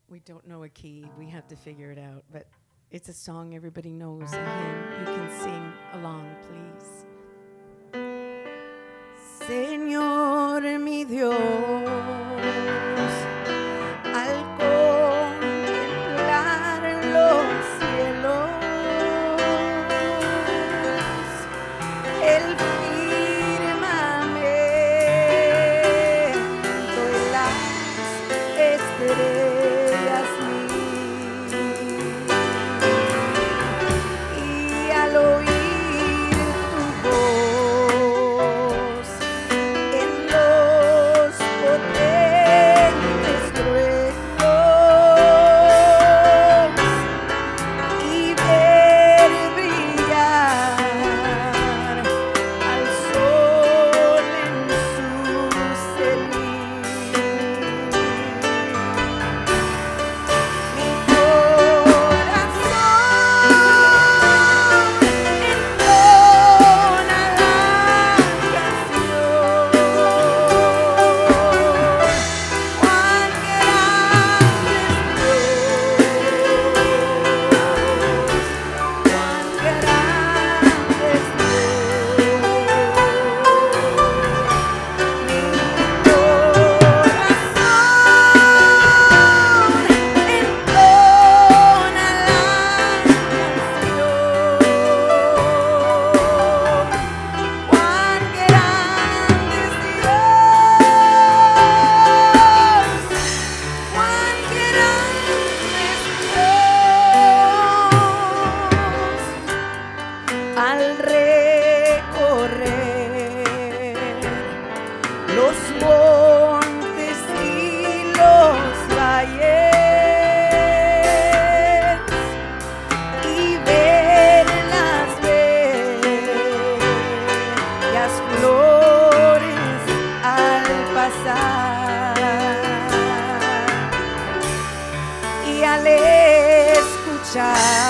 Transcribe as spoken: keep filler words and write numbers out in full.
We don't know a key. We have to figure it out. But it's a song everybody knows, a hymn. You can sing along, please. Señor mi Dios, al contemplar los cielos, el firmamento y las estrellas mil, y al oír tu voz en los potentes truenos y ver brillar al sol en su cenit. Mi corazón entona la canción. Cuán grande es Dios, cuán grande es Dios. Mi corazón entona la canción. Cuán grande es Dios, cuán grande es Dios. Al recorrer los montes y los valles y ver las bellas flores al pasar, y al escuchar